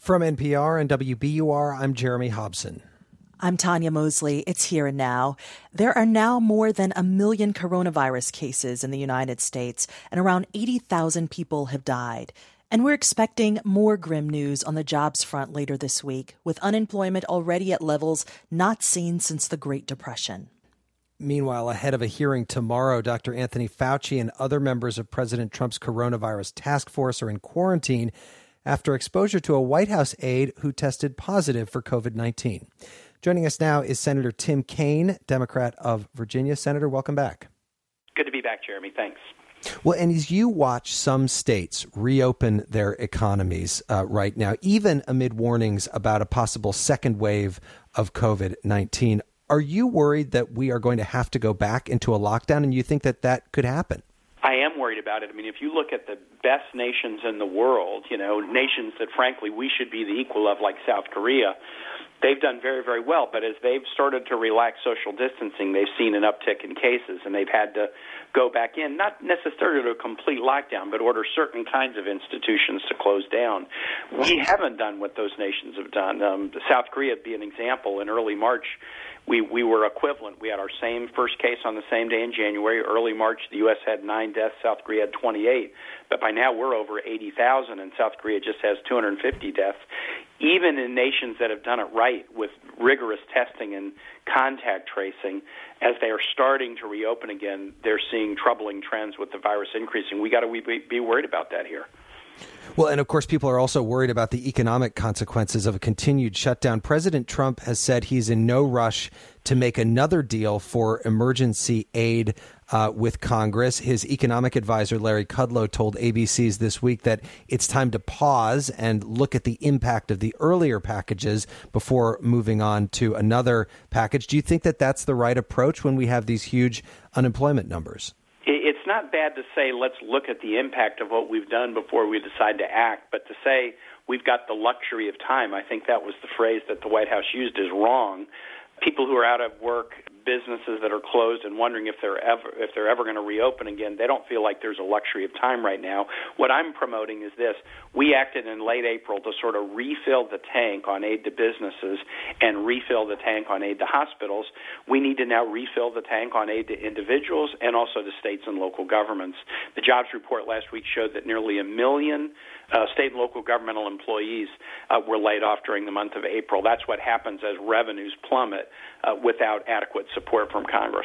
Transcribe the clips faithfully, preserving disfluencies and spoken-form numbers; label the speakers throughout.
Speaker 1: From N P R and W B U R, I'm Jeremy Hobson.
Speaker 2: I'm Tanya Mosley. It's here and now. There are now more than a million coronavirus cases in the United States, and around eighty thousand people have died. And we're expecting more grim news on the jobs front later this week, with unemployment already at levels not seen since the Great Depression.
Speaker 1: Meanwhile, ahead of a hearing tomorrow, Doctor Anthony Fauci and other members of President Trump's coronavirus task force are in quarantine after exposure to a White House aide who tested positive for covid nineteen. Joining us now is Senator Tim Kaine, Democrat of Virginia. Senator, welcome back.
Speaker 3: Good to be back, Jeremy. Thanks.
Speaker 1: Well, and as you watch some states reopen their economies uh, right now, even amid warnings about a possible second wave of covid nineteen, are you worried that we are going to have to go back into a lockdown, and you think that that could happen?
Speaker 3: I am worried about it. I mean, if you look at the best nations in the world, you know, nations that, frankly, we should be the equal of, like South Korea, they've done very, very well. But as they've started to relax social distancing, they've seen an uptick in cases, and they've had to go back in, not necessarily to a complete lockdown, but order certain kinds of institutions to close down. We haven't done what those nations have done. Um, South Korea would be an example. In early March, We we were equivalent. We had our same first case on the same day in January. Early March, the U S had nine deaths. South Korea had twenty-eight. But by now, we're over eighty thousand, and South Korea just has two hundred fifty deaths. Even in nations that have done it right with rigorous testing and contact tracing, as they are starting to reopen again, they're seeing troubling trends with the virus increasing. We got to be, be worried about that here.
Speaker 1: Well, and of course, people are also worried about the economic consequences of a continued shutdown. President Trump has said he's in no rush to make another deal for emergency aid uh, with Congress. His economic advisor, Larry Kudlow, told A B C's This Week that it's time to pause and look at the impact of the earlier packages before moving on to another package. Do you think that that's the right approach when we have these huge unemployment numbers?
Speaker 3: It's not bad to say, let's look at the impact of what we've done before we decide to act, but to say we've got the luxury of time, I think that was the phrase that the White House used, is wrong. People who are out of work, businesses that are closed and wondering if they're ever if they're ever going to reopen again, they don't feel like there's a luxury of time right now. What I'm promoting is this. We acted in late April to sort of refill the tank on aid to businesses and refill the tank on aid to hospitals. We need to now refill the tank on aid to individuals and also to states and local governments. The jobs report last week showed that nearly a million Uh, state and local governmental employees uh, were laid off during the month of April. That's what happens as revenues plummet uh, without adequate support from Congress.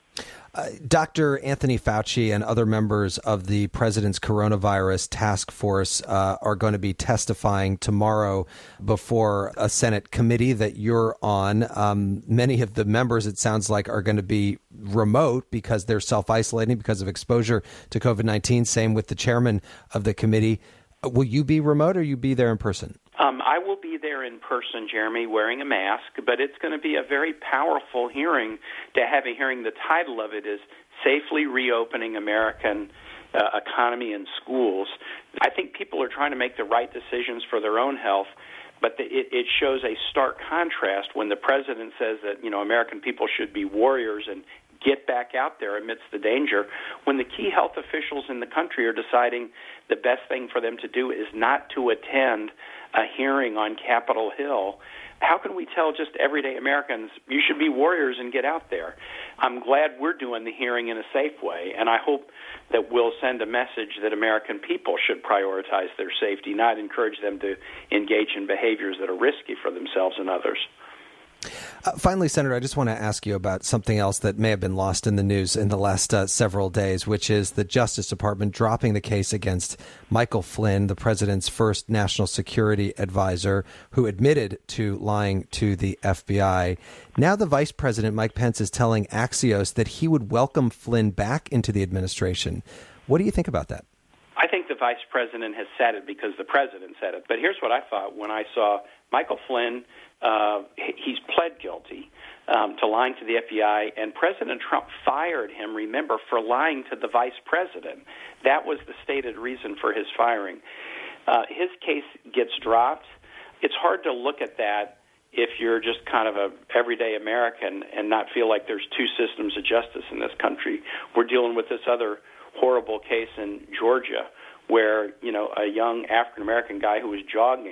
Speaker 1: Uh, Doctor Anthony Fauci and other members of the president's coronavirus task force uh, are going to be testifying tomorrow before a Senate committee that you're on. Um, many of the members, it sounds like, are going to be remote because they're self-isolating because of exposure to covid nineteen. Same with the chairman of the committee. Will you be remote or will you be there in person?
Speaker 3: Um, I will be there in person, Jeremy, wearing a mask, but it's going to be a very powerful hearing to have a hearing. The title of it is Safely Reopening American uh, Economy and Schools. I think people are trying to make the right decisions for their own health, but the, it, it shows a stark contrast when the president says that, you know, American people should be warriors and get back out there amidst the danger, when the key health officials in the country are deciding the best thing for them to do is not to attend a hearing on Capitol Hill. How can we tell just everyday Americans, you should be warriors and get out there? I'm glad we're doing the hearing in a safe way, and I hope that we'll send a message that American people should prioritize their safety, not encourage them to engage in behaviors that are risky for themselves and others.
Speaker 1: Uh, finally, Senator, I just want to ask you about something else that may have been lost in the news in the last uh, several days, which is the Justice Department dropping the case against Michael Flynn, the president's first national security advisor, who admitted to lying to the F B I. Now the vice president, Mike Pence, is telling Axios that he would welcome Flynn back into the administration. What do you think about that?
Speaker 3: I think the vice president has said it because the president said it. But here's what I thought when I saw Michael Flynn. Uh, he's pled guilty um, to lying to the F B I, and President Trump fired him, remember, for lying to the vice president. That was the stated reason for his firing. Uh, his case gets dropped. It's hard to look at that if you're just kind of a everyday American and not feel like there's two systems of justice in this country. We're dealing with this other horrible case in Georgia where, you know, a young African-American guy who was jogging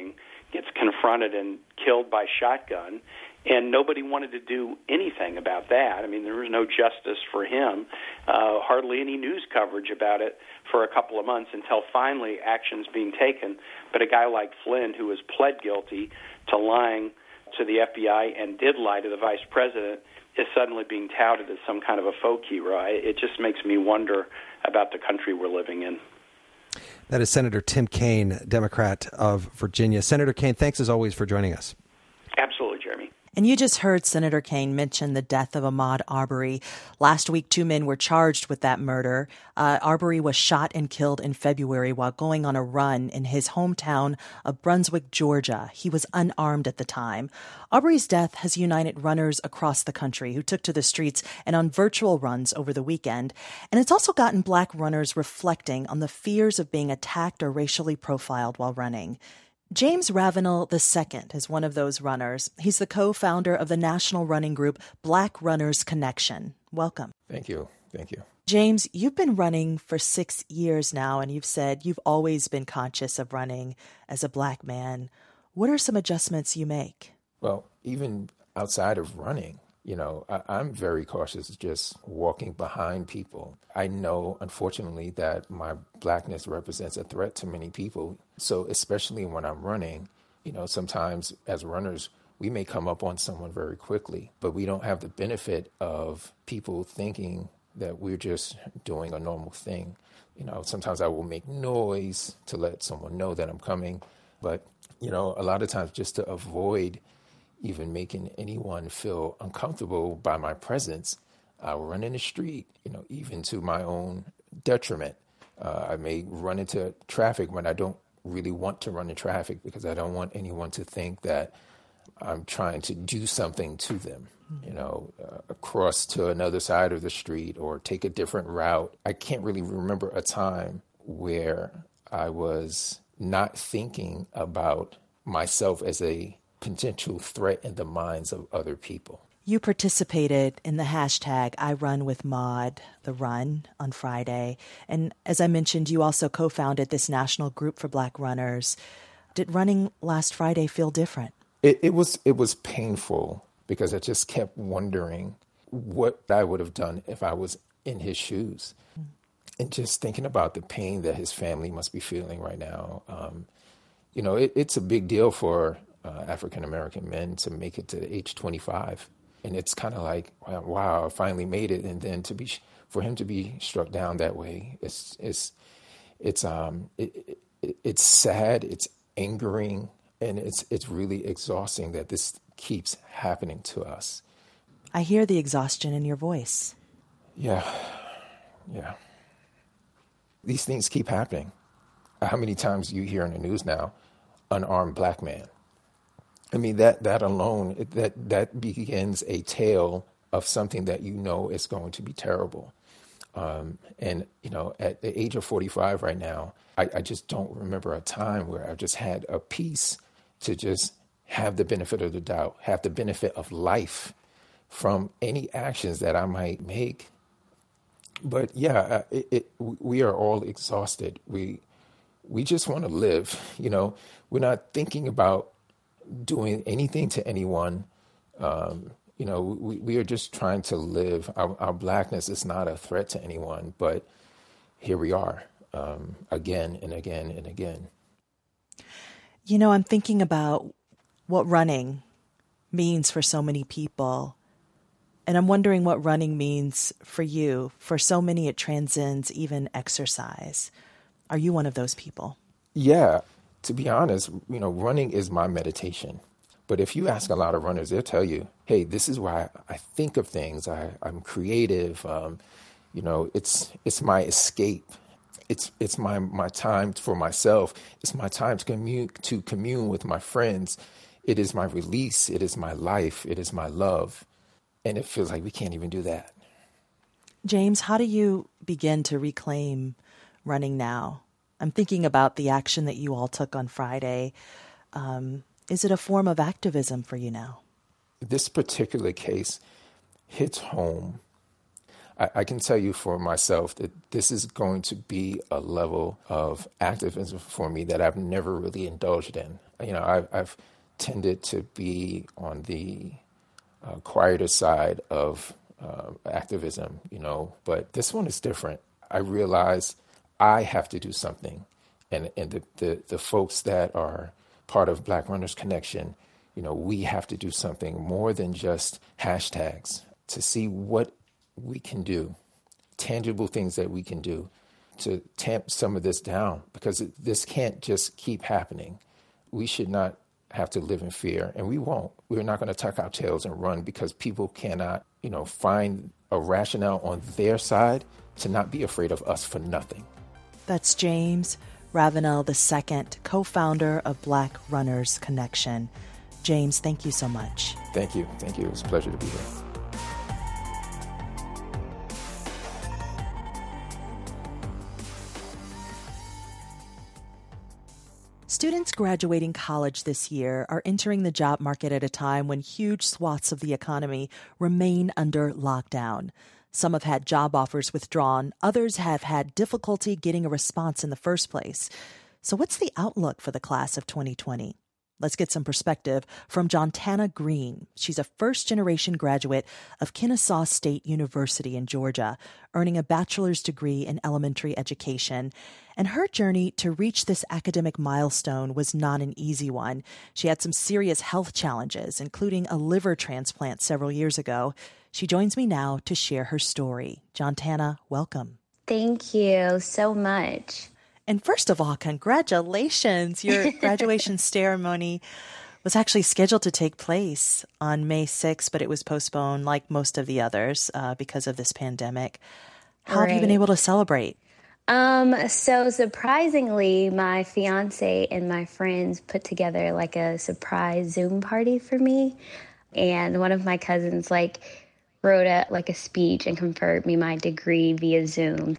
Speaker 3: gets confronted and killed by shotgun, and nobody wanted to do anything about that. I mean, there was no justice for him, uh, hardly any news coverage about it for a couple of months until finally action's being taken. But a guy like Flynn, who has pled guilty to lying to the F B I and did lie to the vice president, is suddenly being touted as some kind of a folk hero. It just makes me wonder about the country we're living in.
Speaker 1: That is Senator Tim Kaine, Democrat of Virginia. Senator Kaine, thanks as always for joining us.
Speaker 3: Absolutely, Jeremy.
Speaker 2: And you just heard Senator Kaine mention the death of Ahmaud Arbery. Last week, two men were charged with that murder. Uh, Arbery was shot and killed in February while going on a run in his hometown of Brunswick, Georgia. He was unarmed at the time. Arbery's death has united runners across the country who took to the streets and on virtual runs over the weekend. And it's also gotten black runners reflecting on the fears of being attacked or racially profiled while running. James Ravenel the Second is one of those runners. He's the co-founder of the national running group Black Runners Connection. Welcome.
Speaker 4: Thank you. Thank you.
Speaker 2: James, you've been running for six years now, and you've said you've always been conscious of running as a black man. What are some adjustments you make?
Speaker 4: Well, even outside of running, you know, I, I'm very cautious just walking behind people. I know, unfortunately, that my blackness represents a threat to many people. So especially when I'm running, you know, sometimes as runners, we may come up on someone very quickly, but we don't have the benefit of people thinking that we're just doing a normal thing. You know, sometimes I will make noise to let someone know that I'm coming. But, you know, a lot of times just to avoid even making anyone feel uncomfortable by my presence, I'll run in the street, you know, even to my own detriment. Uh, I may run into traffic when I don't really want to run in traffic because I don't want anyone to think that I'm trying to do something to them, you know, uh, cross to another side of the street or take a different route. I can't really remember a time where I was not thinking about myself as a potential threat in the minds of other people.
Speaker 2: You participated in the hashtag I Run With Maud, the run on Friday. And as I mentioned, you also co-founded this national group for black runners. Did running last Friday feel different?
Speaker 4: It, it was it was painful because I just kept wondering what I would have done if I was in his shoes. Mm. And just thinking about the pain that his family must be feeling right now. Um, you know, it, it's a big deal for uh, African-American men to make it to age twenty-five. And it's kind of like, wow, I finally made it. And then to be, for him to be struck down that way, it's, it's, it's, um, it, it, it's sad, it's angering, and it's, it's really exhausting that this keeps happening to us.
Speaker 2: I hear the exhaustion in your voice.
Speaker 4: Yeah, yeah. These things keep happening. How many times you hear in the news now, unarmed black man? I mean, that that alone, it, that that begins a tale of something that you know is going to be terrible. Um, and, you know, at the age of forty-five right now, I, I just don't remember a time where I've just had a peace to just have the benefit of the doubt, have the benefit of life from any actions that I might make. But yeah, it, it, we are all exhausted. We we just want to live. You know, we're not thinking about doing anything to anyone. Um, you know, we, we are just trying to live. Our, our blackness is not a threat to anyone, but here we are um, again and again and again.
Speaker 2: You know, I'm thinking about what running means for so many people. And I'm wondering what running means for you. For so many, it transcends even exercise. Are you one of those people?
Speaker 4: Yeah. To be honest, you know, running is my meditation. But if you ask a lot of runners, they'll tell you, hey, this is why I think of things. I, I'm creative. Um, you know, it's it's my escape. It's it's my, my time for myself. It's my time to commune, to commune with my friends. It is my release. It is my life. It is my love. And it feels like we can't even do that.
Speaker 2: James, how do you begin to reclaim running now? I'm thinking about the action that you all took on Friday. Um, is it a form of activism for you now?
Speaker 4: This particular case hits home. I, I can tell you for myself that this is going to be a level of activism for me that I've never really indulged in. You know, I've, I've tended to be on the uh, quieter side of uh, activism, you know, but this one is different. I realize I have to do something. And, and the, the, the folks that are part of Black Runners Connection, you know, we have to do something more than just hashtags to see what we can do, tangible things that we can do to tamp some of this down, because it, this can't just keep happening. We should not have to live in fear, and we won't. We're not going to tuck our tails and run because people cannot, you know, find a rationale on their side to not be afraid of us for nothing.
Speaker 2: That's James Ravenel the Second, co-founder of Black Runners Connection. James, thank you so much.
Speaker 4: Thank you. Thank you. It was a pleasure to be here.
Speaker 2: Students graduating college this year are entering the job market at a time when huge swaths of the economy remain under lockdown. Some have had job offers withdrawn. Others have had difficulty getting a response in the first place. So what's the outlook for the class of twenty twenty? Let's get some perspective from Jontana Green. She's a first-generation graduate of Kennesaw State University in Georgia, earning a bachelor's degree in elementary education. And her journey to reach this academic milestone was not an easy one. She had some serious health challenges, including a liver transplant several years ago. She joins me now to share her story. Jontana, welcome.
Speaker 5: Thank you so much.
Speaker 2: And first of all, congratulations. Your graduation ceremony was actually scheduled to take place on May sixth, but it was postponed like most of the others uh, because of this pandemic. How
Speaker 5: right.
Speaker 2: have you been able to celebrate?
Speaker 5: Um, so surprisingly, my fiance and my friends put together like a surprise Zoom party for me. And one of my cousins like wrote a, like a speech and conferred me my degree via Zoom.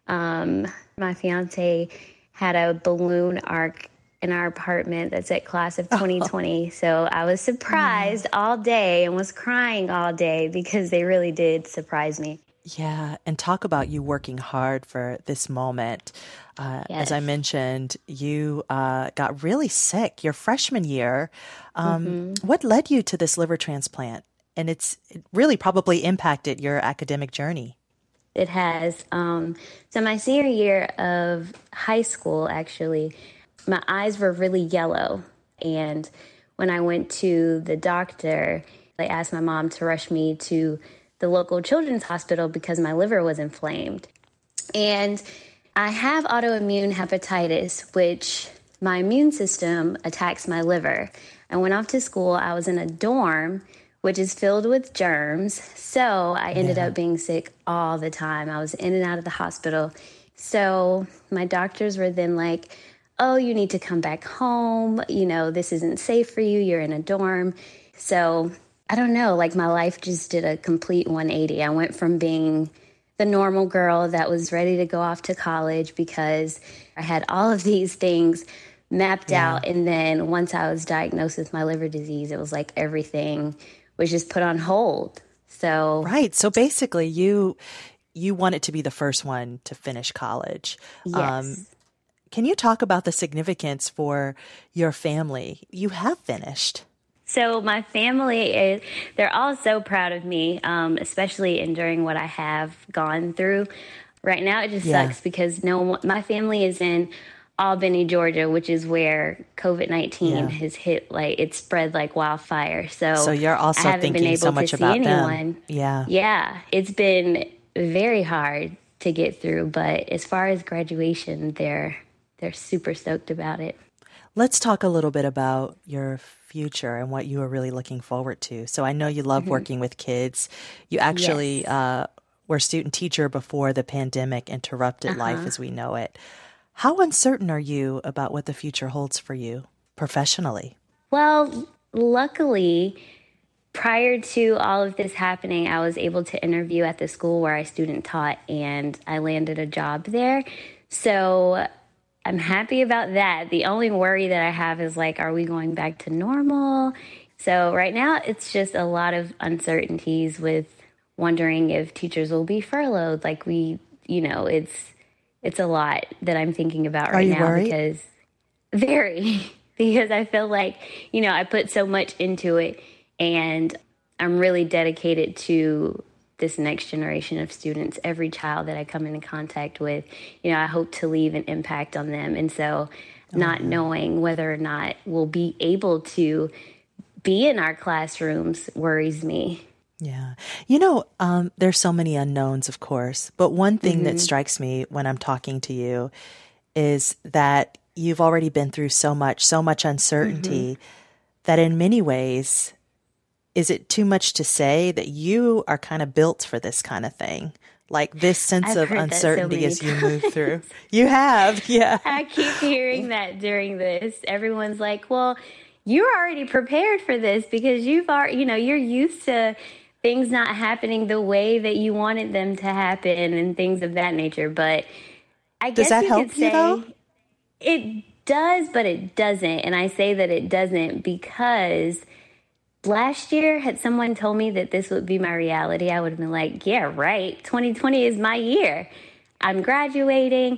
Speaker 5: Um, my fiance had a balloon arc in our apartment that said class of twenty twenty. Oh. So I was surprised mm. all day and was crying all day because they really did surprise me.
Speaker 2: Yeah. And talk about you working hard for this moment. Uh, yes. As I mentioned, you uh, got really sick your freshman year. Um, mm-hmm. What led you to this liver transplant? And it's it really probably impacted your academic journey.
Speaker 5: It has. Um, so my senior year of high school, actually, my eyes were really yellow. And when I went to the doctor, they asked my mom to rush me to the local children's hospital because my liver was inflamed. And I have autoimmune hepatitis, which my immune system attacks my liver. I went off to school. I was in a dorm, which is filled with germs. So I ended yeah. up being sick all the time. I was in and out of the hospital. So my doctors were then like, oh, you need to come back home. You know, this isn't safe for you. You're in a dorm. So I don't know, like my life just did a complete one eighty. I went from being the normal girl that was ready to go off to college because I had all of these things mapped yeah. out. And then once I was diagnosed with my liver disease, it was like everything was just put on hold. So
Speaker 2: right. So basically you you wanted to be the first one to finish college.
Speaker 5: Yes. Um,
Speaker 2: can you talk about the significance for your family? You have finished.
Speaker 5: So my family, is, they're all so proud of me, um, especially enduring what I have gone through. Right now it just yeah. sucks because no one, my family is in Albany, Georgia, which is where COVID nineteen yeah. has hit, like it spread like wildfire. So,
Speaker 2: so you're also
Speaker 5: I haven't
Speaker 2: thinking
Speaker 5: been able
Speaker 2: so much
Speaker 5: to see
Speaker 2: about
Speaker 5: anyone.
Speaker 2: them. Yeah.
Speaker 5: Yeah. It's been very hard to get through, but as far as graduation, they're they're super stoked about it.
Speaker 2: Let's talk a little bit about your future and what you are really looking forward to. So I know you love mm-hmm. working with kids. You actually
Speaker 5: yes.
Speaker 2: uh, were a student teacher before the pandemic interrupted uh-huh. life as we know it. How uncertain are you about what the future holds for you professionally?
Speaker 5: Well, luckily, prior to all of this happening, I was able to interview at the school where I student taught, and I landed a job there. So I'm happy about that. The only worry that I have is like, are we going back to normal? So right now, it's just a lot of uncertainties with wondering if teachers will be furloughed. Like we, you know, it's it's a lot that I'm thinking about right now
Speaker 2: worried?
Speaker 5: because very because I feel like, you know, I put so much into it and I'm really dedicated to this next generation of students. Every child that I come into contact with, you know, I hope to leave an impact on them. And so not mm-hmm. knowing whether or not we'll be able to be in our classrooms worries me.
Speaker 2: Yeah. You know, um, there's so many unknowns, of course, but one thing mm-hmm. that strikes me when I'm talking to you is that you've already been through so much, so much uncertainty mm-hmm. that in many ways, is it too much to say that you are kind of built for this kind of thing? Like this sense
Speaker 5: I've
Speaker 2: of
Speaker 5: heard
Speaker 2: uncertainty
Speaker 5: that so
Speaker 2: as you
Speaker 5: times.
Speaker 2: move through. You have, yeah.
Speaker 5: I keep hearing that during this. Everyone's like, well, you're already prepared for this because you've already, you know, you're used to things not happening the way that you wanted them to happen and things of that nature. But I
Speaker 2: does
Speaker 5: guess
Speaker 2: that
Speaker 5: you
Speaker 2: help
Speaker 5: could say
Speaker 2: you though?
Speaker 5: It does, but it doesn't. And I say that it doesn't because last year, had someone told me that this would be my reality, I would have been like, yeah, right. twenty twenty is my year. I'm graduating.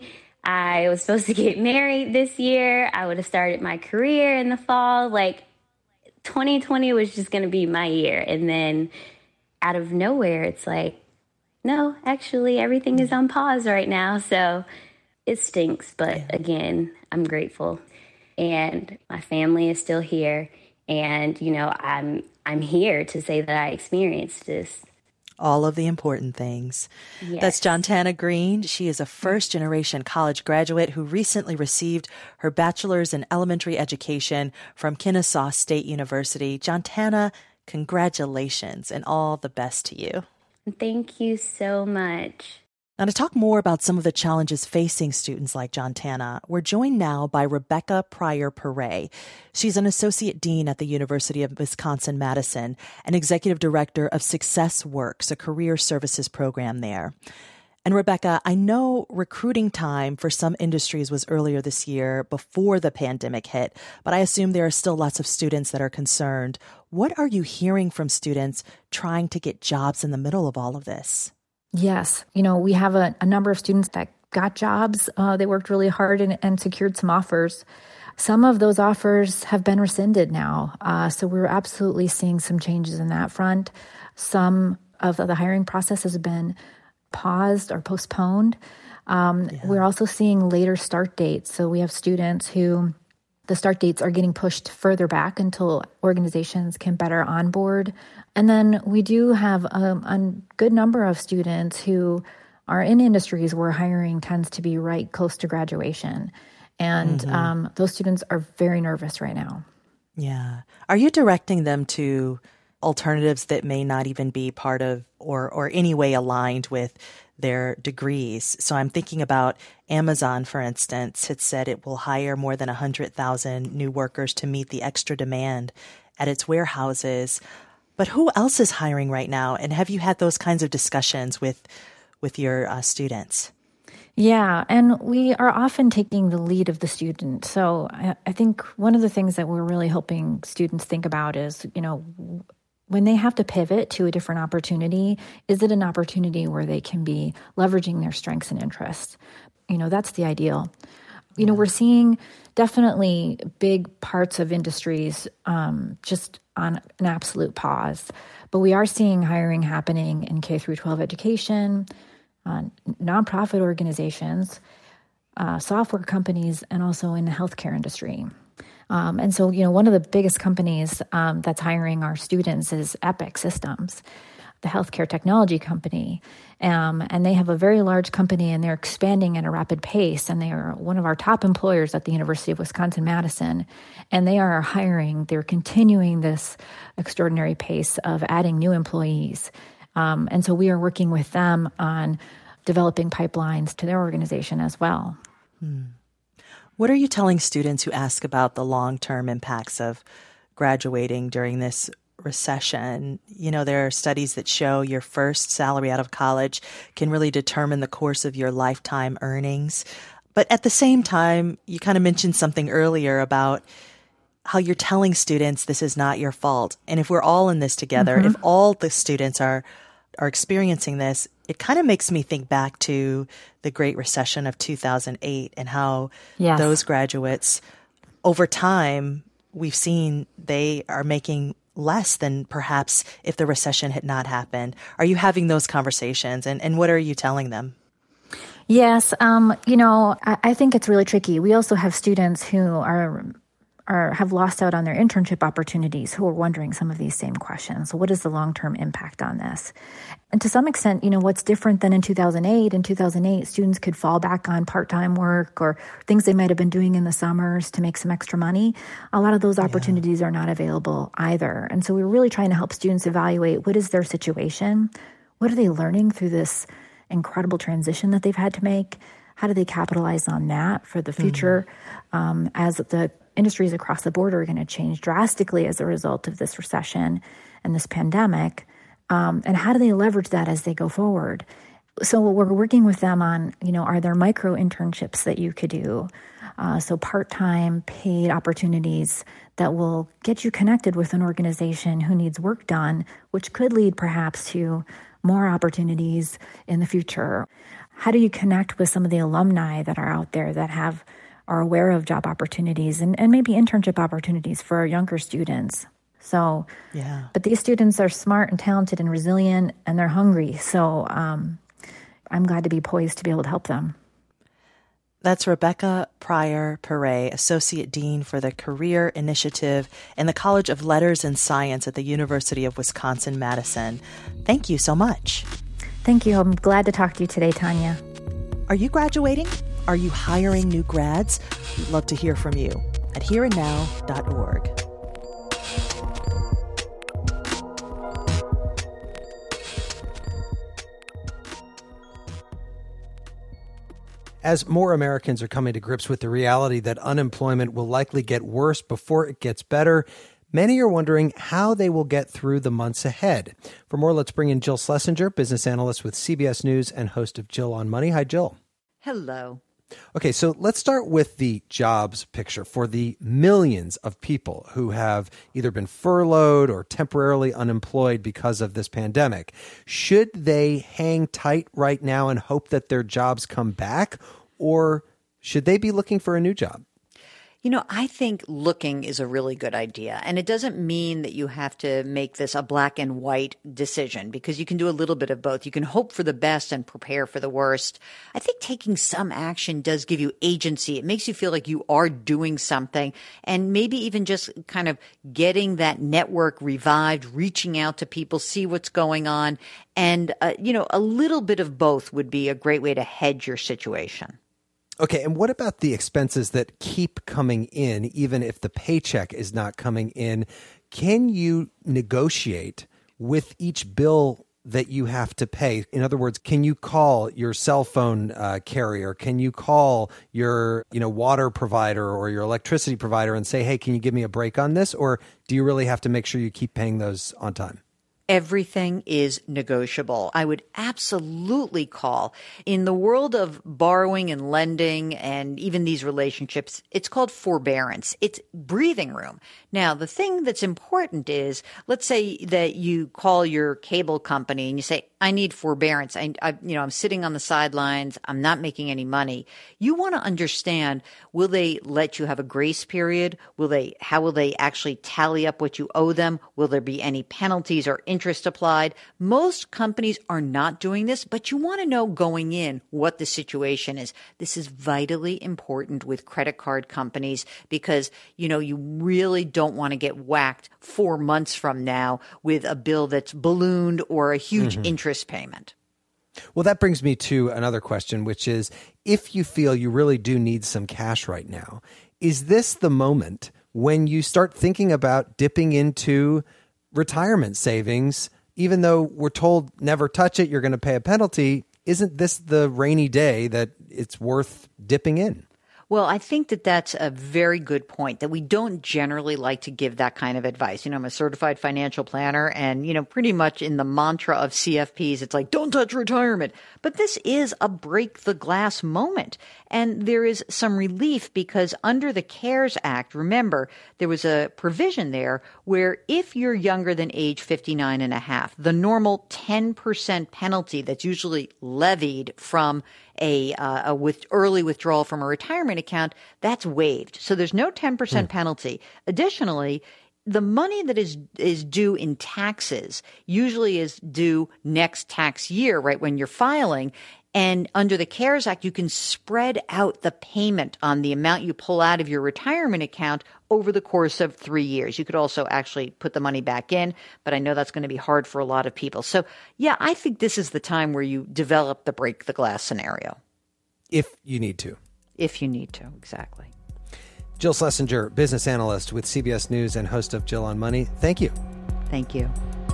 Speaker 5: I was supposed to get married this year. I would have started my career in the fall. Like twenty twenty was just going to be my year. And then out of nowhere, it's like, no, actually, everything is on pause right now. So it stinks. But yeah. again, I'm grateful. And my family is still here. And, you know, I'm I'm here to say that I experienced this.
Speaker 2: All of the important things.
Speaker 5: Yes.
Speaker 2: That's Jontana Green. She is a first-generation college graduate who recently received her bachelor's in elementary education from Kennesaw State University. Jontana, congratulations and all the best to you.
Speaker 5: Thank you so much.
Speaker 2: Now, to talk more about some of the challenges facing students like Jontana, we're joined now by Rebecca Pryor-Perret. She's an associate dean at the University of Wisconsin-Madison and executive director of Success Works, a career services program there. And Rebecca, I know recruiting time for some industries was earlier this year before the pandemic hit, but I assume there are still lots of students that are concerned. What are you hearing from students trying to get jobs in the middle of all of this?
Speaker 6: Yes. You know, we have a, a number of students that got jobs. Uh, they worked really hard and, and secured some offers. Some of those offers have been rescinded now. Uh, so we're absolutely seeing some changes in that front. Some of the hiring process has been paused or postponed. Um, yeah. We're also seeing later start dates. So we have students who the start dates are getting pushed further back until organizations can better onboard. And then we do have um, a good number of students who are in industries where hiring tends to be right close to graduation. And mm-hmm. um, those students are very nervous right now.
Speaker 2: Yeah. Are you directing them to alternatives that may not even be part of or or any way aligned with their degrees? So I'm thinking about Amazon, for instance. It said it will hire more than one hundred thousand new workers to meet the extra demand at its warehouses. But who else is hiring right now? And have you had those kinds of discussions with with your uh, students?
Speaker 6: Yeah, and we are often taking the lead of the student. So I, I think one of the things that we're really helping students think about is, you know, when they have to pivot to a different opportunity, is it an opportunity where they can be leveraging their strengths and interests? You know, that's the ideal. You know, we're seeing definitely big parts of industries um, just on an absolute pause, but we are seeing hiring happening in K through twelve education, uh, nonprofit organizations, uh, software companies, and also in the healthcare industry. Um, and so, you know, one of the biggest companies um, that's hiring our students is Epic Systems, the healthcare technology company. Um, and they have a very large company and they're expanding at a rapid pace. And they are one of our top employers at the University of Wisconsin-Madison. And they are hiring, they're continuing this extraordinary pace of adding new employees. Um, and so we are working with them on developing pipelines to their organization as well.
Speaker 2: Hmm. What are you telling students who ask about the long-term impacts of graduating during this recession? You know, there are studies that show your first salary out of college can really determine the course of your lifetime earnings. But at the same time, you kind of mentioned something earlier about how you're telling students this is not your fault. And if we're all in this together, mm-hmm. if all the students are are experiencing this, it kind of makes me think back to the Great Recession of two thousand eight and how yes. those graduates, over time, we've seen they are making less than perhaps if the recession had not happened. Are you having those conversations, and, and what are you telling them?
Speaker 6: Yes. Um, you know, I, I think it's really tricky. We also have students who are are have lost out on their internship opportunities who are wondering some of these same questions. So what is the long-term impact on this? And to some extent, you know, what's different than in two thousand eight? In two thousand eight, students could fall back on part-time work or things they might have been doing in the summers to make some extra money. A lot of those opportunities yeah. are not available either. And so we're really trying to help students evaluate what is their situation? What are they learning through this incredible transition that they've had to make? How do they capitalize on that for the future mm-hmm. um, as the industries across the board are going to change drastically as a result of this recession and this pandemic? Um, and how do they leverage that as they go forward? So we're working with them on, you know, are there micro internships that you could do? Uh, so part-time paid opportunities that will get you connected with an organization who needs work done, which could lead perhaps to more opportunities in the future. How do you connect with some of the alumni that are out there that have are aware of job opportunities and, and maybe internship opportunities for younger students? So, yeah. But these students are smart and talented and resilient, and they're hungry. So um, I'm glad to be poised to be able to help them.
Speaker 2: That's Rebecca Pryor-Perret, Associate Dean for the Career Initiative in the College of Letters and Science at the University of Wisconsin-Madison. Thank you so much.
Speaker 6: Thank you. I'm glad to talk to you today, Tanya.
Speaker 2: Are you graduating? Are you hiring new grads? We'd love to hear from you at here and now dot org.
Speaker 1: As more Americans are coming to grips with the reality that unemployment will likely get worse before it gets better, many are wondering how they will get through the months ahead. For more, let's bring in Jill Schlesinger, business analyst with C B S News and host of Jill on Money. Hi, Jill.
Speaker 7: Hello.
Speaker 1: Okay, so let's start with the jobs picture for the millions of people who have either been furloughed or temporarily unemployed because of this pandemic. Should they hang tight right now and hope that their jobs come back, or should they be looking for a new job?
Speaker 7: You know, I think looking is a really good idea. And it doesn't mean that you have to make this a black and white decision, because you can do a little bit of both. You can hope for the best and prepare for the worst. I think taking some action does give you agency. It makes you feel like you are doing something, and maybe even just kind of getting that network revived, reaching out to people, see what's going on. And, uh, you know, a little bit of both would be a great way to hedge your situation.
Speaker 1: Okay, and what about the expenses that keep coming in, even if the paycheck is not coming in? Can you negotiate with each bill that you have to pay? In other words, can you call your cell phone uh, carrier? Can you call your, you know, water provider or your electricity provider and say, hey, can you give me a break on this? Or do you really have to make sure you keep paying those on time?
Speaker 7: Everything is negotiable. I would absolutely call. In the world of borrowing and lending and even these relationships, it's called forbearance. It's breathing room. Now, the thing that's important is, let's say that you call your cable company and you say, I need forbearance. I, I, you know, I'm sitting on the sidelines. I'm not making any money. You want to understand, will they let you have a grace period? Will they, how will they actually tally up what you owe them? Will there be any penalties or interest applied? Most companies are not doing this, but you want to know going in what the situation is. This is vitally important with credit card companies because, you know, you really don't want to get whacked four months from now with a bill that's ballooned or a huge mm-hmm. interest payment.
Speaker 1: Well, that brings me to another question, which is, if you feel you really do need some cash right now, is this the moment when you start thinking about dipping into retirement savings, even though we're told never touch it, you're going to pay a penalty? Isn't this the rainy day that it's worth dipping in?
Speaker 7: Well, I think that that's a very good point, that we don't generally like to give that kind of advice. You know, I'm a certified financial planner, and, you know, pretty much in the mantra of C F Ps, it's like, don't touch retirement. But this is a break the glass moment. And there is some relief because under the CARES Act, remember, there was a provision there where if you're younger than age fifty-nine and a half, the normal ten percent penalty that's usually levied from a, uh, a with early withdrawal from a retirement account, that's waived. So there's no ten percent penalty. Additionally, the money that is is due in taxes usually is due next tax year, right, when you're filing. And under the CARES Act, you can spread out the payment on the amount you pull out of your retirement account over the course of three years. You could also actually put the money back in, but I know that's going to be hard for a lot of people. So, yeah, I think this is the time where you develop the break the glass scenario.
Speaker 1: If you need to.
Speaker 7: If you need to, exactly.
Speaker 1: Jill Schlesinger, business analyst with C B S News and host of Jill on Money. Thank you.
Speaker 7: Thank you.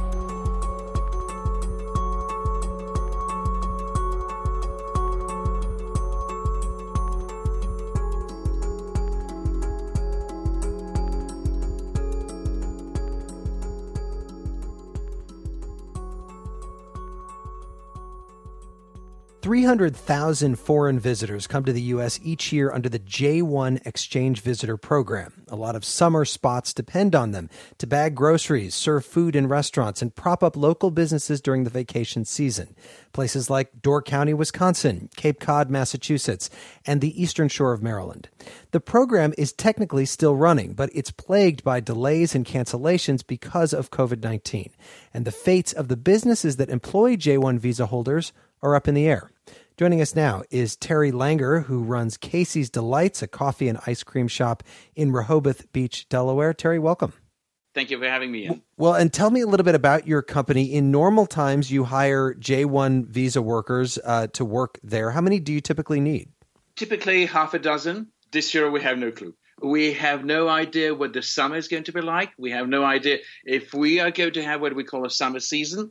Speaker 1: three hundred thousand foreign visitors come to the U S each year under the J one Exchange Visitor Program. A lot of summer spots depend on them to bag groceries, serve food in restaurants, and prop up local businesses during the vacation season. Places like Door County, Wisconsin, Cape Cod, Massachusetts, and the Eastern Shore of Maryland. The program is technically still running, but it's plagued by delays and cancellations because of covid nineteen. And the fates of the businesses that employ J one visa holders are up in the air. Joining us now is Terry Langer, who runs Casey's Delights, a coffee and ice cream shop in Rehoboth Beach, Delaware. Terry, welcome.
Speaker 8: Thank you for having me in.
Speaker 1: Well, and tell me a little bit about your company. In normal times, you hire J one visa workers uh, to work there. How many do you typically need?
Speaker 8: Typically half a dozen. This year, we have no clue. We have no idea what the summer is going to be like. We have no idea if we are going to have what we call a summer season.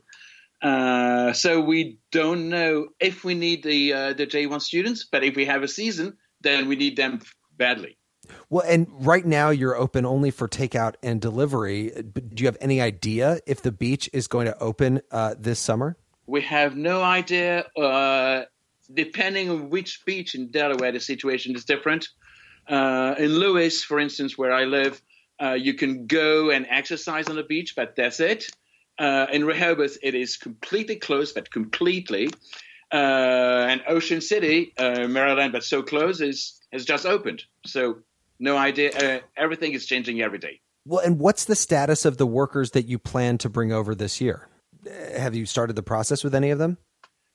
Speaker 8: Uh, so we don't know if we need the uh, the J one students, but if we have a season, then we need them badly.
Speaker 1: Well, and right now you're open only for takeout and delivery. Do you have any idea if the beach is going to open uh, this summer?
Speaker 8: We have no idea. Uh, depending on which beach in Delaware, the situation is different. Uh, in Lewis, for instance, where I live, uh, you can go and exercise on the beach, but that's it. Uh, in Rehoboth, it is completely closed, but completely. Uh, and Ocean City, uh, Maryland, but so close, is has just opened. So no idea. Uh, everything is changing every day.
Speaker 1: Well, and what's the status of the workers that you plan to bring over this year? Have you started the process with any of them?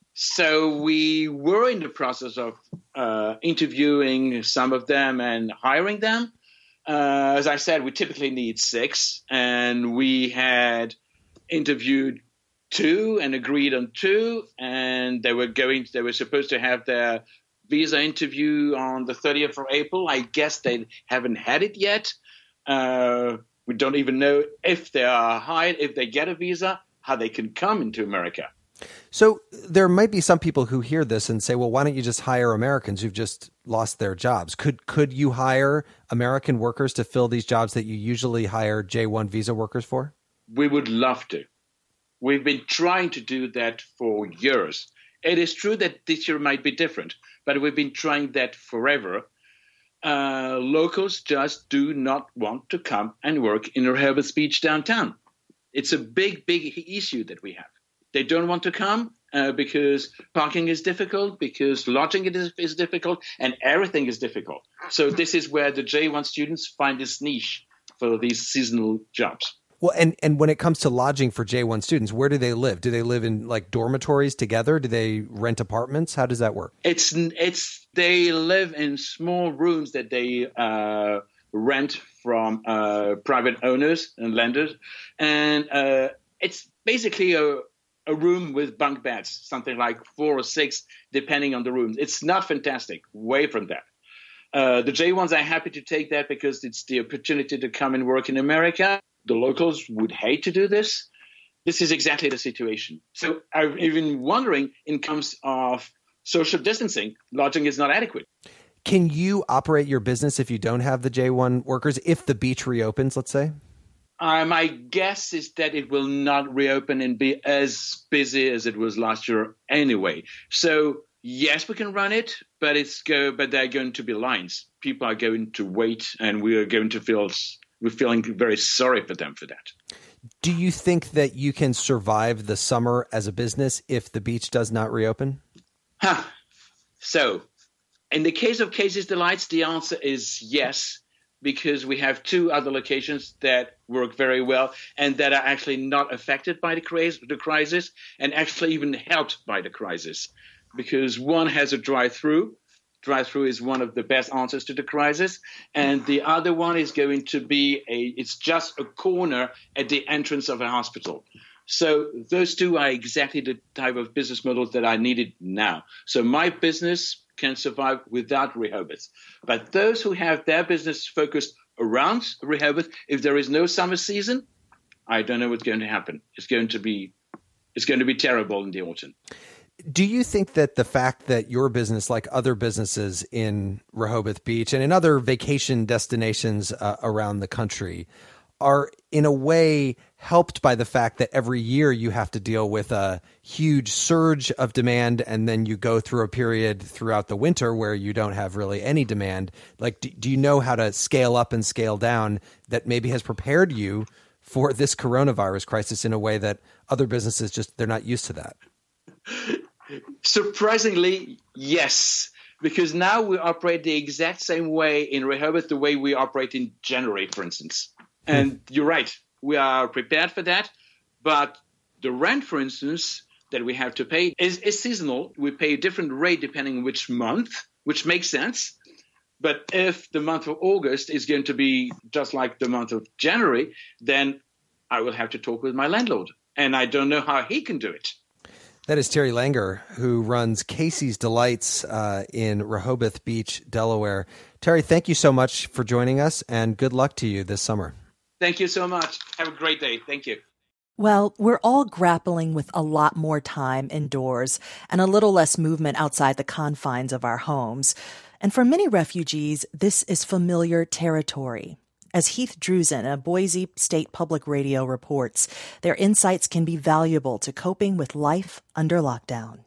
Speaker 8: So we were in the process of uh, interviewing some of them and hiring them. Uh, as I said, we typically need six, and we had interviewed two and agreed on two, and they were going. They were supposed to have their visa interview on the thirtieth of April. I guess they haven't had it yet. Uh, we don't even know if they are hired, if they get a visa, how they can come into America.
Speaker 1: So there might be some people who hear this and say, well, why don't you just hire Americans who've just lost their jobs? Could could you hire American workers to fill these jobs that you usually hire J one visa workers for?
Speaker 8: We would love to. We've been trying to do that for years. It is true that this year might be different, but we've been trying that forever. Uh, locals just do not want to come and work in Rehoboth Beach downtown. It's a big, big issue that we have. They don't want to come uh, because parking is difficult, because lodging is, is difficult, and everything is difficult. So this is where the J one students find this niche for these seasonal jobs.
Speaker 1: Well, and, and when it comes to lodging for J one students, where do they live? Do they live in like dormitories together? Do they rent apartments? How does that work?
Speaker 8: It's it's they live in small rooms that they uh, rent from uh, private owners and lenders, and uh, it's basically a a room with bunk beds, something like four or six, depending on the room. It's not fantastic. Way from that. Uh, the J ones are happy to take that because it's the opportunity to come and work in America. The locals would hate to do this. This is exactly the situation. So I'm even wondering, in terms of social distancing, lodging is not adequate.
Speaker 1: Can you operate your business if you don't have the J one workers, if the beach reopens, let's say?
Speaker 8: Uh, my guess is that it will not reopen and be as busy as it was last year anyway. So yes, we can run it, but it's go. But there are going to be lines. People are going to wait, and we are going to feel we're feeling very sorry for them for that.
Speaker 1: Do you think that you can survive the summer as a business if the beach does not reopen?
Speaker 8: Huh. So, in the case of Casey's Delights, the answer is yes, because we have two other locations that work very well and that are actually not affected by the crisis and actually even helped by the crisis. Because one has a drive-through. Drive-through is one of the best answers to the crisis. And the other one is going to be a, it's just a corner at the entrance of a hospital. So those two are exactly the type of business models that I needed now. So my business can survive without Rehoboth. But those who have their business focused around Rehoboth, if there is no summer season, I don't know what's going to happen. It's going to be, it's going to be terrible in the autumn.
Speaker 1: Do you think that the fact that your business, like other businesses in Rehoboth Beach and in other vacation destinations uh, around the country, are in a way helped by the fact that every year you have to deal with a huge surge of demand and then you go through a period throughout the winter where you don't have really any demand? Like, do, do you know how to scale up and scale down that maybe has prepared you for this coronavirus crisis in a way that other businesses just, they're not used to that?
Speaker 8: Surprisingly, yes, because now we operate the exact same way in Rehoboth, the way we operate in January, for instance. And you're right, we are prepared for that. But the rent, for instance, that we have to pay is, is seasonal. We pay a different rate depending on which month, which makes sense. But if the month of August is going to be just like the month of January, then I will have to talk with my landlord. And I don't know how he can do it.
Speaker 1: That is Terry Langer, who runs Casey's Delights uh, in Rehoboth Beach, Delaware. Terry, thank you so much for joining us, and good luck to you this summer.
Speaker 8: Thank you so much. Have a great day. Thank you.
Speaker 2: Well, we're all grappling with a lot more time indoors and a little less movement outside the confines of our homes. And for many refugees, this is familiar territory. As Heath Drusen of Boise State Public Radio reports, their insights can be valuable to coping with life under lockdown.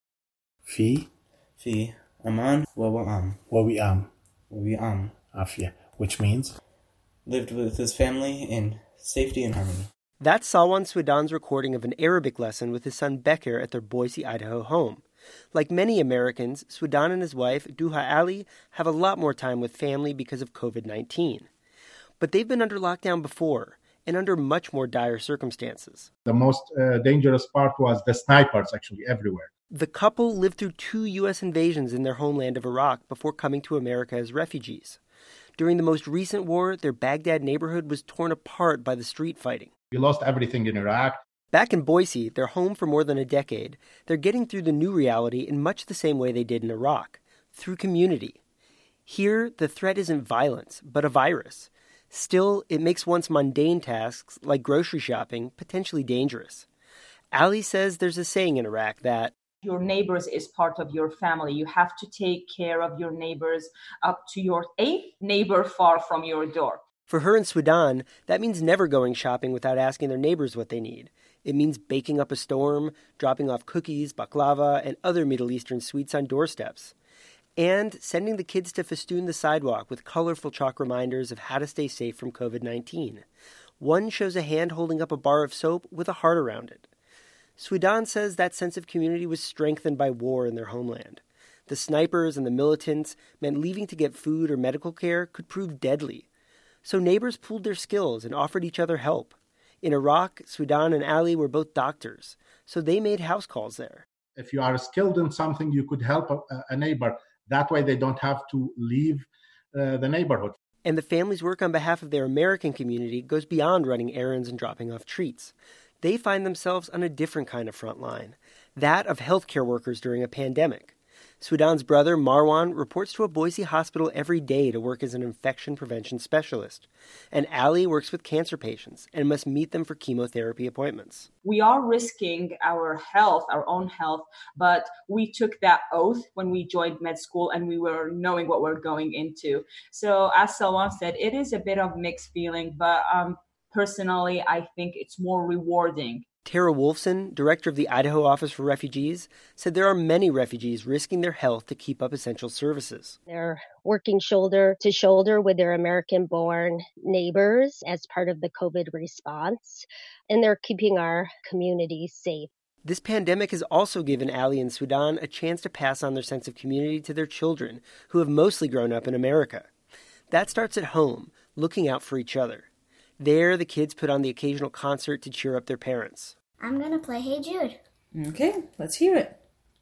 Speaker 9: Fi, fi, aman, wawa'am.
Speaker 10: Wawi'am.
Speaker 9: Wawi'am.
Speaker 10: Afia, which means?
Speaker 9: Lived with his family in safety and harmony.
Speaker 11: That's Salwan Swedan's recording of an Arabic lesson with his son Becker at their Boise, Idaho home. Like many Americans, Swedan and his wife, Duha Ali, have a lot more time with family because of covid nineteen. But they've been under lockdown before, and under much more dire circumstances.
Speaker 10: The most uh, dangerous part was the snipers actually everywhere.
Speaker 11: The couple lived through two U S invasions in their homeland of Iraq before coming to America as refugees. During the most recent war, their Baghdad neighborhood was torn apart by the street fighting.
Speaker 10: We lost everything in Iraq.
Speaker 11: Back in Boise, their home for more than a decade, they're getting through the new reality in much the same way they did in Iraq, through community. Here, the threat isn't violence, but a virus. Still, it makes one's mundane tasks, like grocery shopping, potentially dangerous. Ali says there's a saying in Iraq that
Speaker 12: your neighbors is part of your family. You have to take care of your neighbors up to your eighth neighbor far from your door.
Speaker 11: For her in Sudan, that means never going shopping without asking their neighbors what they need. It means baking up a storm, dropping off cookies, baklava, and other Middle Eastern sweets on doorsteps. And sending the kids to festoon the sidewalk with colorful chalk reminders of how to stay safe from covid nineteen. One shows a hand holding up a bar of soap with a heart around it. Swedan says that sense of community was strengthened by war in their homeland. The snipers and the militants meant leaving to get food or medical care could prove deadly. So neighbors pooled their skills and offered each other help. In Iraq, Swedan and Ali were both doctors, so they made house calls there.
Speaker 10: If you are skilled in something, you could help a, a neighbor. That way they don't have to leave uh, the neighborhood.
Speaker 11: And the family's work on behalf of their American community goes beyond running errands and dropping off treats. They find themselves on a different kind of front line, that of healthcare workers during a pandemic. Sudan's brother, Marwan, reports to a Boise hospital every day to work as an infection prevention specialist. And Ali works with cancer patients and must meet them for chemotherapy appointments.
Speaker 12: We are risking our health, our own health, but we took that oath when we joined med school and we were knowing what we're going into. So as Salwan said, it is a bit of mixed feeling, but um, personally, I think it's more rewarding.
Speaker 11: Tara Wolfson, director of the Idaho Office for Refugees, said there are many refugees risking their health to keep up essential services.
Speaker 13: They're working shoulder to shoulder with their American-born neighbors as part of the COVID response, and they're keeping our communities safe.
Speaker 11: This pandemic has also given Ali and Sudan a chance to pass on their sense of community to their children, who have mostly grown up in America. That starts at home, looking out for each other. There, the kids put on the occasional concert to cheer up their parents.
Speaker 14: I'm going to play Hey Jude.
Speaker 15: Okay, let's hear it.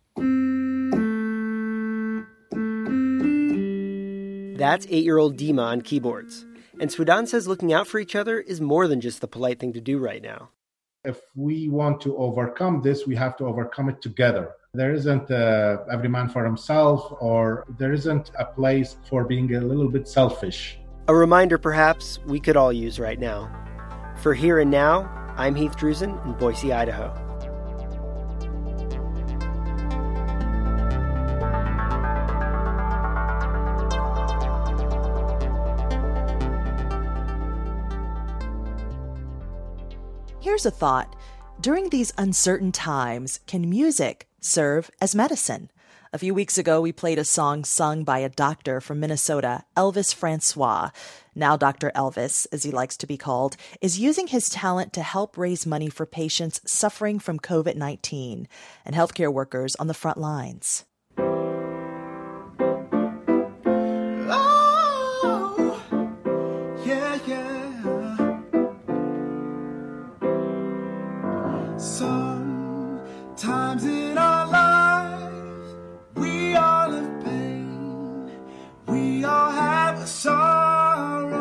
Speaker 11: That's eight-year-old Dima on keyboards. And Sudan says looking out for each other is more than just the polite thing to do right now.
Speaker 10: If we want to overcome this, we have to overcome it together. There isn't uh, every man for himself, or there isn't a place for being a little bit selfish.
Speaker 11: A reminder, perhaps, we could all use right now. For Here and Now, I'm Heath Drusen in Boise, Idaho.
Speaker 2: Here's a thought. During these uncertain times, can music serve as medicine? A few weeks ago, we played a song sung by a doctor from Minnesota, Elvis Francois. Now Doctor Elvis, as he likes to be called, is using his talent to help raise money for patients suffering from covid nineteen and healthcare workers on the front lines.
Speaker 16: Oh, yeah, yeah. Sometimes in our lives, we all have pain. We all have a sorrow.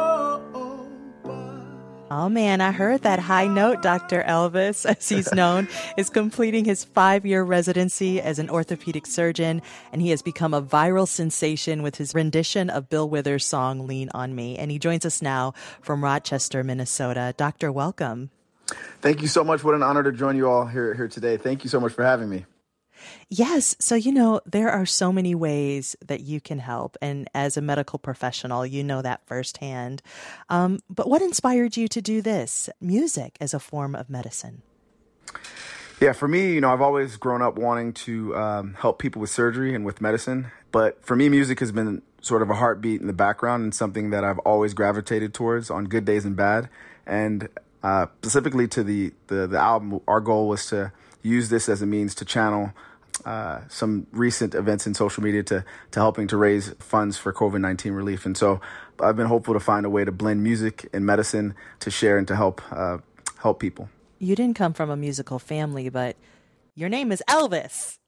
Speaker 2: Oh man, I heard that high note. Doctor Elvis, as he's known, is completing his five-year residency as an orthopedic surgeon, and he has become a viral sensation with his rendition of Bill Withers' song, Lean on Me. And he joins us now from Rochester, Minnesota. Doctor, welcome.
Speaker 17: Thank you so much. What an honor to join you all here, here today. Thank you so much for having me.
Speaker 2: Yes. So, you know, there are so many ways that you can help. And as a medical professional, you know that firsthand. Um, but what inspired you to do this, music as a form of medicine?
Speaker 17: Yeah, for me, you know, I've always grown up wanting to um, help people with surgery and with medicine. But for me, music has been sort of a heartbeat in the background and something that I've always gravitated towards on good days and bad. And uh, specifically to the, the, the album, our goal was to use this as a means to channel uh, some recent events in social media to, to helping to raise funds for covid nineteen relief. And so I've been hopeful to find a way to blend music and medicine to share and to help uh, help people.
Speaker 2: You didn't come from a musical family, but your name is Elvis.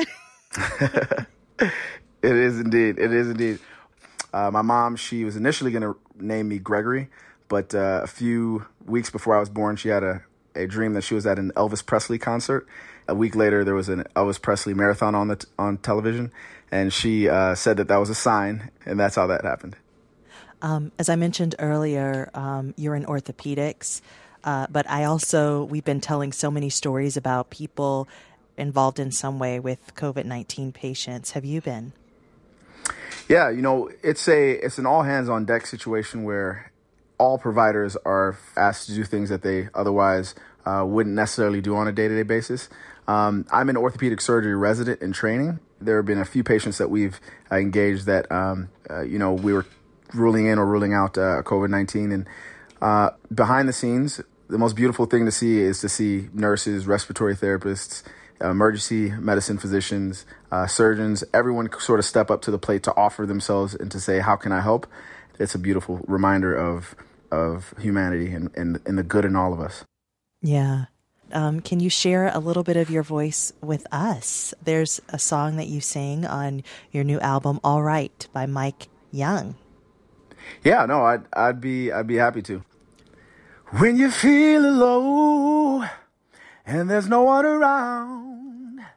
Speaker 17: It is indeed. It is indeed. Uh, my mom, she was initially going to name me Gregory, but uh, a few weeks before I was born, she had a, a dream that she was at an Elvis Presley concert. A week later, there was an Elvis Presley marathon on the t- on television, and she uh, said that that was a sign, and that's how that happened.
Speaker 2: Um, as I mentioned earlier, um, you're in orthopedics, uh, but I also, we've been telling so many stories about people involved in some way with covid nineteen patients. Have you been?
Speaker 17: Yeah, you know, it's a it's an all hands on deck situation where all providers are asked to do things that they otherwise uh, wouldn't necessarily do on a day-to-day basis. Um, I'm an orthopedic surgery resident in training. There have been a few patients that we've uh, engaged that, um, uh, you know, we were ruling in or ruling out uh, covid nineteen. And uh, behind the scenes, the most beautiful thing to see is to see nurses, respiratory therapists, emergency medicine physicians, uh, surgeons, everyone sort of step up to the plate to offer themselves and to say, how can I help? It's a beautiful reminder of of humanity and, and, and the good in all of us.
Speaker 2: Yeah. Um, can you share a little bit of your voice with us? There's a song that you sing on your new album, All Right, by Mike Young.
Speaker 17: Yeah, no, I'd I'd be I'd be happy to. When you feel low and there's no one around,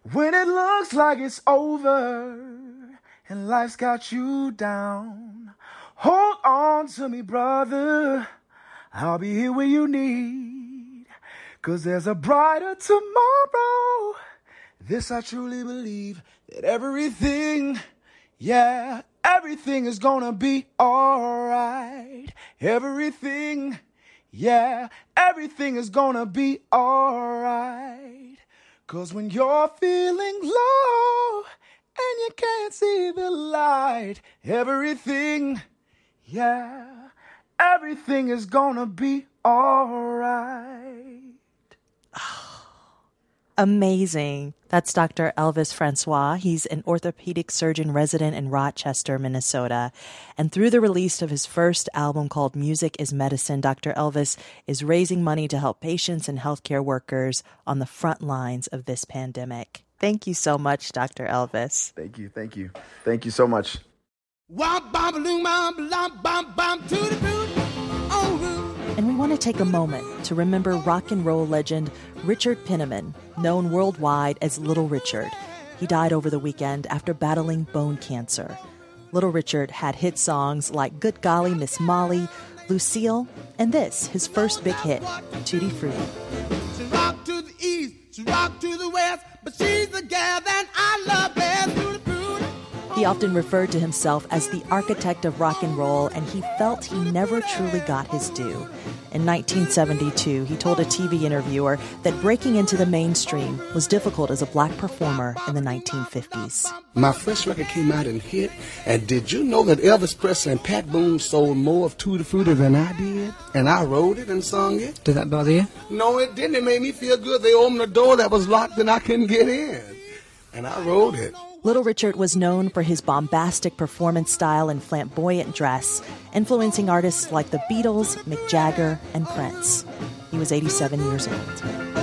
Speaker 16: When it looks like it's over and life's got you down, hold on to me, brother. I'll be here when you need, 'cause there's a brighter tomorrow. This I truly believe, that everything, yeah, everything is gonna be alright. Everything, yeah, everything is gonna be alright. 'Cause when you're feeling low and you can't see the light, everything, yeah, everything is gonna be alright.
Speaker 2: Amazing. That's Doctor Elvis Francois. He's an orthopedic surgeon resident in Rochester, Minnesota. And through the release of his first album called Music is Medicine, Doctor Elvis is raising money to help patients and healthcare workers on the front lines of this pandemic. Thank you so much, Doctor Elvis.
Speaker 17: Thank you. Thank you. Thank you so much.
Speaker 2: And we want to take a moment to remember rock and roll legend Richard Penniman, known worldwide as Little Richard. He died over the weekend after battling bone cancer. Little Richard had hit songs like Good Golly, Miss Molly, Lucille, and this, his first big hit, Tutti Frutti.
Speaker 16: She rock to the east, she rock to the west, but she's the gal that I love best. Tutti Frutti.
Speaker 2: He often referred to himself as the architect of rock and roll, and he felt he never truly got his due. In nineteen seventy-two, he told a T V interviewer that breaking into the mainstream was difficult as a black performer in the nineteen fifties.
Speaker 14: My first record came out and hit, and did you know that Elvis Presley and Pat Boone sold more of Tutti Frutti than I did? And I wrote it and sung it.
Speaker 18: Did that bother you?
Speaker 14: No, it didn't. It made me feel good. They opened the door that was locked and I couldn't get in. And I wrote it.
Speaker 2: Little Richard was known for his bombastic performance style and flamboyant dress, influencing artists like the Beatles, Mick Jagger, and Prince. He was eighty-seven years old.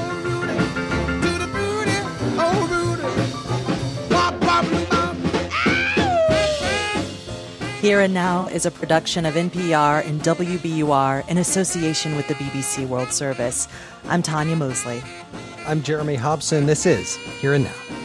Speaker 2: Here and Now is a production of N P R and W B U R in association with the B B C World Service. I'm Tanya Mosley.
Speaker 1: I'm Jeremy Hobson. This is Here and Now.